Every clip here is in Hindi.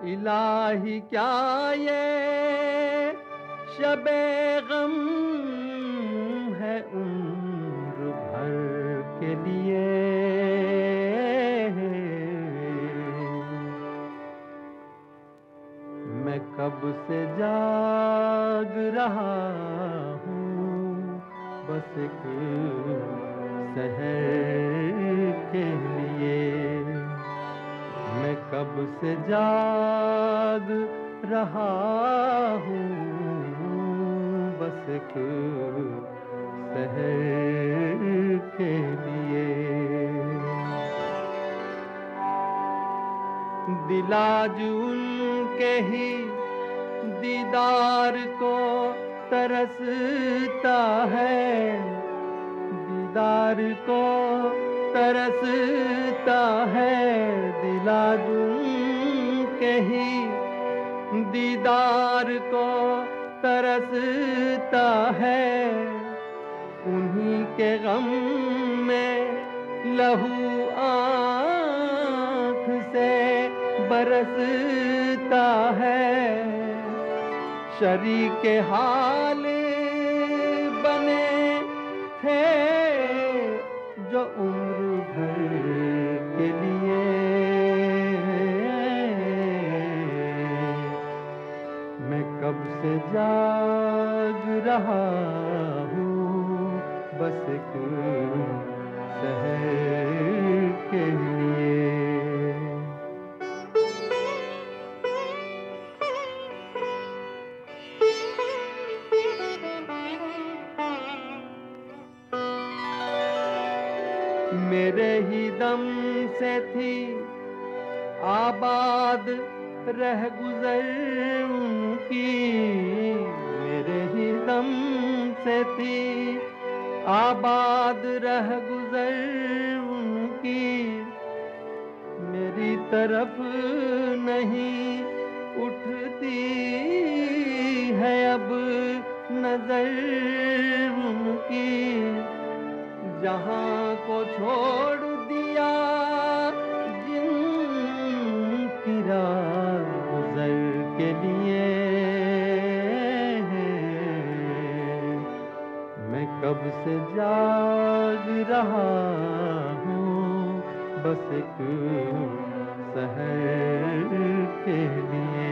इलाही क्या ये शबे गम है उम्र भर के लिए। मैं कब से जाग रहा हूँ बस एक सहर के लिए। मैं कब से जाग रहा हूँ बस एक सहर के लिए। दिलाज उनके ही दीदार को तरसता है, दीदार को तरसता है। दिलाज उनके ही दीदार को तरसता है। उन्हीं के गम में लहू आँख से बरसता है। शरीके हाल बने थे जो उम्र भर के लिए। मैं कब से जाग रहा हूँ बस एक सहर के लिए। मेरे ही दम से थी आबाद रह गुजर उनकी। मेरे ही दम से थी आबाद रह गुजर उनकी। मेरी तरफ नहीं उठती है अब नजर उनकी। जहां को छोड़ दिया जिनकी राह गुजर के लिए। मैं कब से जाग रहा हूँ बस एक सहर के लिए।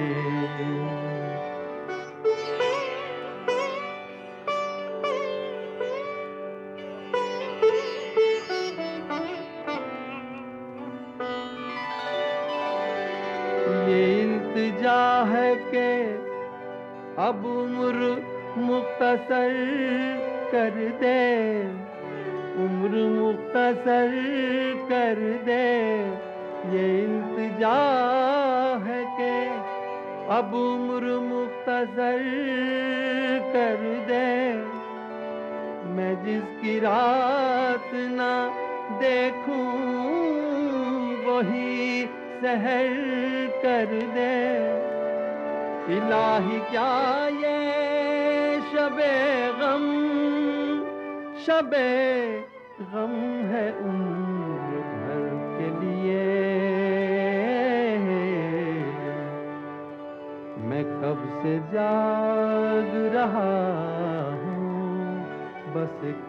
ये इल्तिजा है कि अब उम्र मुख्तसर कर दे, उम्र मुख्तसर कर दे। ये इल्तिजा है कि अब उम्र मुख्तसर कर दे। मैं जिसकी रात ना देखूं वही सहर कर दे। इलाही क्या ये शबे गम, शबे गम है उम्र भर के लिए। मैं कब से जाग रहा हूँ बस एक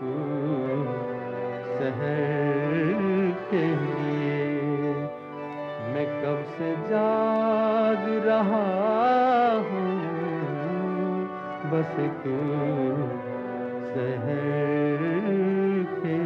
सहर के लिए। मैं कब से जाग रहा हूँ बस एक सहर के